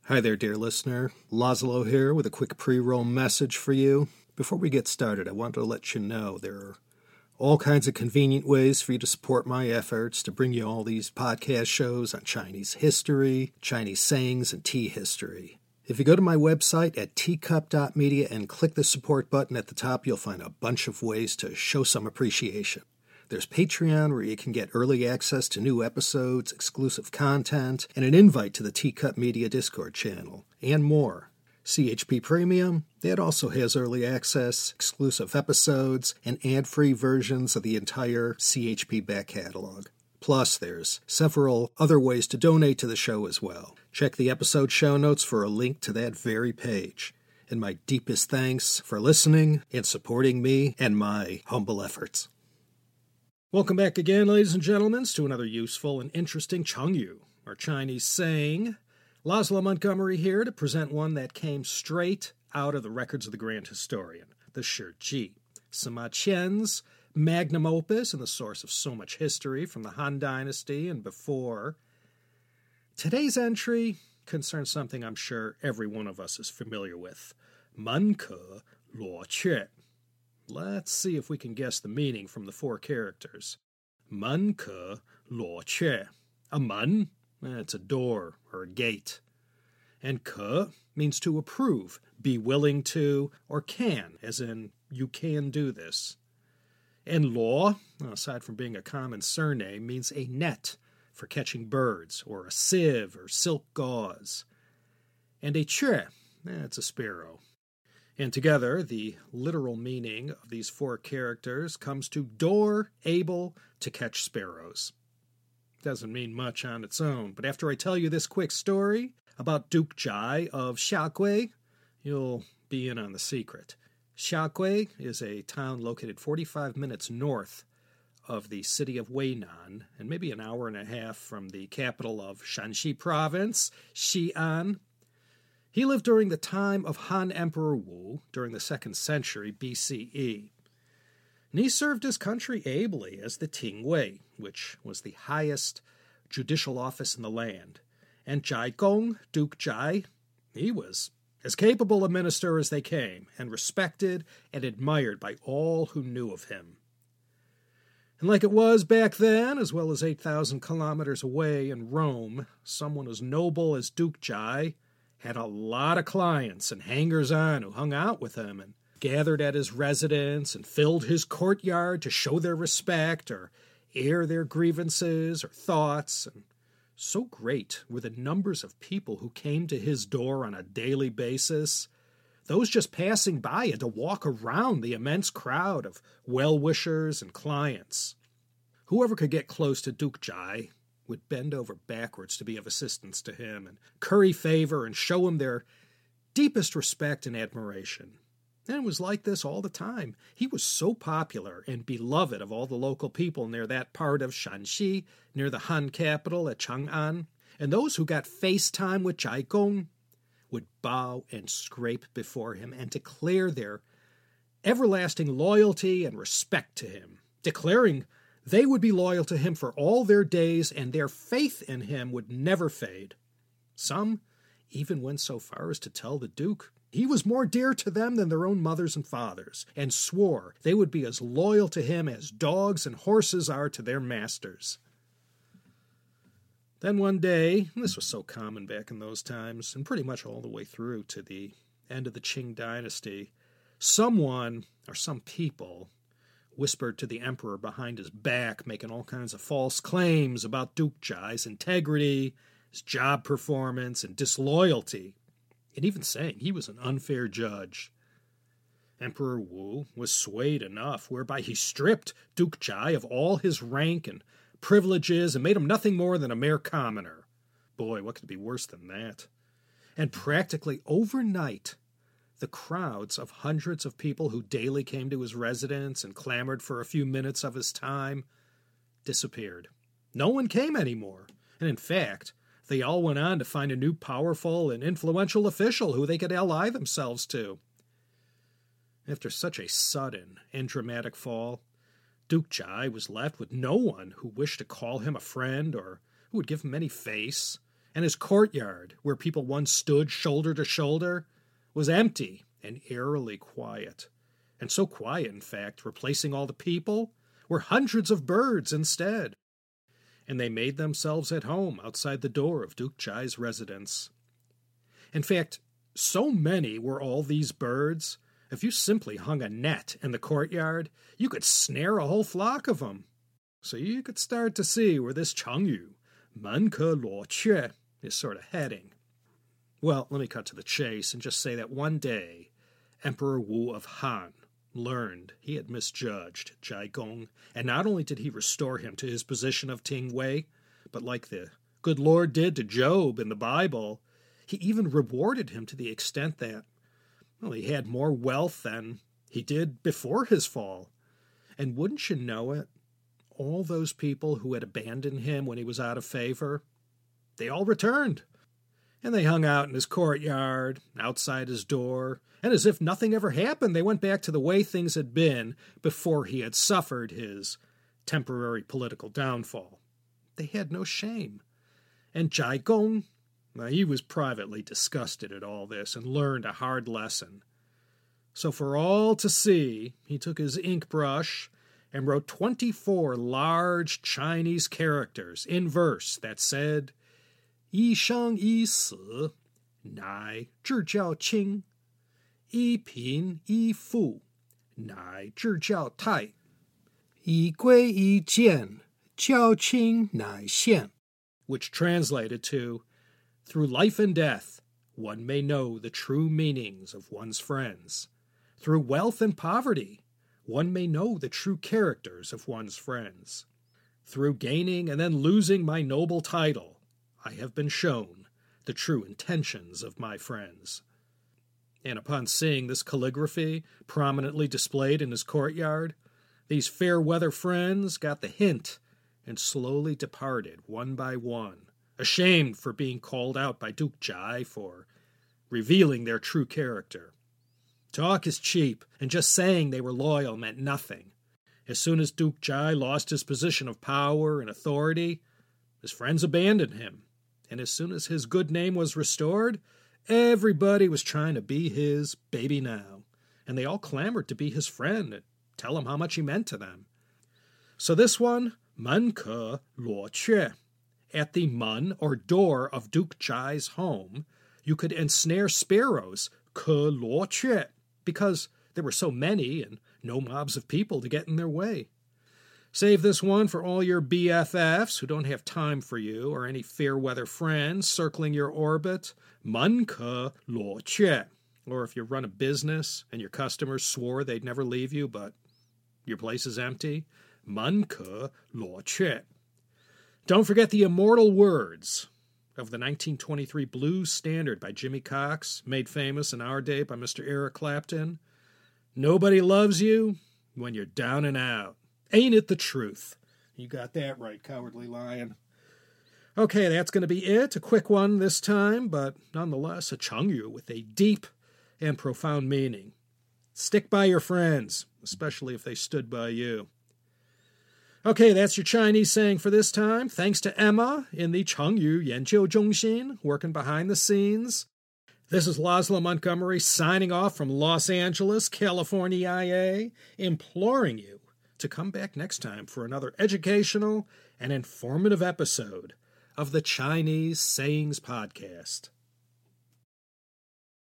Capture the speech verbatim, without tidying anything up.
Hi there, dear listener. Laszlo here with a quick pre-roll message for you. Before we get started, I want to let you know there are all kinds of convenient ways for you to support my efforts to bring you all these podcast shows on Chinese history, Chinese sayings, and tea history. If you go to my website at teacup dot media and click the support button at the top, you'll find a bunch of ways to show some appreciation. There's Patreon, where you can get early access to new episodes, exclusive content, and an invite to the Teacup Media Discord channel, and more. C H P Premium, that also has early access, exclusive episodes, and ad-free versions of the entire C H P back catalog. Plus, there's several other ways to donate to the show as well. Check the episode show notes for a link to that very page. And my deepest thanks for listening and supporting me and my humble efforts. Welcome back again, ladies and gentlemen, to another useful and interesting Chengyu, or Chinese saying. Laszlo Montgomery here to present one that came straight out of the records of the Grand Historian, the Shi Ji, Sima Qian's magnum opus and the source of so much history from the Han Dynasty and before. Today's entry concerns something I'm sure every one of us is familiar with, Men Ke Luo Quan. Let's see if we can guess the meaning from the four characters. Men Ke Luo Quan. A men, it's a door or a gate. And Ke means to approve, be willing to, or can, as in you can do this. And Luo, aside from being a common surname, means a net for catching birds, or a sieve or silk gauze. And a Che, it's a sparrow. And together, the literal meaning of these four characters comes to door able to catch sparrows. Doesn't mean much on its own, but after I tell you this quick story about Duke Jai of Xiaogui, you'll be in on the secret. Xiaogui is a town located forty-five minutes north of the city of Weinan, and maybe an hour and a half from the capital of Shanxi Province, Xi'an. He lived during the time of Han Emperor Wu during the second century B C E. And he served his country ably as the Tingwei, which was the highest judicial office in the land. And Jai Gong, Duke Jai, he was as capable a minister as they came, and respected and admired by all who knew of him. And like it was back then, as well as eight thousand kilometers away in Rome, someone as noble as Duke Jai had a lot of clients and hangers-on who hung out with him and gathered at his residence and filled his courtyard to show their respect or air their grievances or thoughts. And so great were the numbers of people who came to his door on a daily basis, those just passing by had to walk around the immense crowd of well-wishers and clients. Whoever could get close to Duke Jai would bend over backwards to be of assistance to him and curry favor and show him their deepest respect and admiration. And it was like this all the time. He was so popular and beloved of all the local people near that part of Shanxi, near the Han capital at Chang'an. And those who got face time with Jai Gong would bow and scrape before him and declare their everlasting loyalty and respect to him, declaring they would be loyal to him for all their days, and their faith in him would never fade. Some even went so far as to tell the Duke he was more dear to them than their own mothers and fathers, and swore they would be as loyal to him as dogs and horses are to their masters. Then one day, and this was so common back in those times, and pretty much all the way through to the end of the Qing dynasty, someone, or some people, whispered to the emperor behind his back, making all kinds of false claims about Duke Jai's integrity, his job performance, and disloyalty, and even saying he was an unfair judge. Emperor Wu was swayed enough whereby he stripped Duke Jai of all his rank and privileges and made him nothing more than a mere commoner. Boy, what could be worse than that? And practically overnight, the crowds of hundreds of people who daily came to his residence and clamored for a few minutes of his time disappeared. No one came anymore, and in fact, they all went on to find a new powerful and influential official who they could ally themselves to. After such a sudden and dramatic fall, Duke Jai was left with no one who wished to call him a friend or who would give him any face, and his courtyard, where people once stood shoulder to shoulder, was empty and eerily quiet. And so quiet, in fact, replacing all the people, were hundreds of birds instead. And they made themselves at home outside the door of Duke Chai's residence. In fact, so many were all these birds, if you simply hung a net in the courtyard, you could snare a whole flock of them. So you could start to see where this Changyu, Man Ke Luo Que, is sort of heading. Well, let me cut to the chase and just say that one day, Emperor Wu of Han learned he had misjudged Jia Gong, and not only did he restore him to his position of Ting Wei, but like the good Lord did to Job in the Bible, he even rewarded him to the extent that, well, he had more wealth than he did before his fall. And wouldn't you know it, all those people who had abandoned him when he was out of favor, they all returned. And they hung out in his courtyard, outside his door, and as if nothing ever happened, they went back to the way things had been before he had suffered his temporary political downfall. They had no shame. And Jia Gong, well, he was privately disgusted at all this and learned a hard lesson. So for all to see, he took his ink brush and wrote twenty-four large Chinese characters in verse that said, Yi sheng yi si, nai zhi jiao qing. Yi pin yi fu, nai zhi jiao tai. Yi gui yi jian, jiao qing nai xian. Which translated to, through life and death, one may know the true meanings of one's friends. Through wealth and poverty, one may know the true characters of one's friends. Through gaining and then losing my noble title, I have been shown the true intentions of my friends. And upon seeing this calligraphy prominently displayed in his courtyard, these fair-weather friends got the hint and slowly departed one by one, ashamed for being called out by Duke Chai for revealing their true character. Talk is cheap, and just saying they were loyal meant nothing. As soon as Duke Chai lost his position of power and authority, his friends abandoned him. And as soon as his good name was restored, everybody was trying to be his baby now. And they all clamored to be his friend and tell him how much he meant to them. So this one, Man Ke Luo Que. At the mun, or door, of Duke Chai's home, you could ensnare sparrows, Ke Luo Que, because there were so many and no mobs of people to get in their way. Save this one for all your B F Fs who don't have time for you or any fair-weather friends circling your orbit, Man Ke Luo Que. Or if you run a business and your customers swore they'd never leave you, but your place is empty, Man Ke Luo Que. Don't forget the immortal words of the nineteen twenty-three blues standard by Jimmy Cox, made famous in our day by Mister Eric Clapton. Nobody loves you when you're down and out. Ain't it the truth? You got that right, Cowardly Lion. Okay, that's going to be it. A quick one this time, but nonetheless a Changyu with a deep and profound meaning. Stick by your friends, especially if they stood by you. Okay, that's your Chinese saying for this time. Thanks to Emma in the Changyu Yanjiu Zhongxin, working behind the scenes. This is Laszlo Montgomery signing off from Los Angeles, California, I A, imploring you to come back next time for another educational and informative episode of the Chinese Sayings Podcast.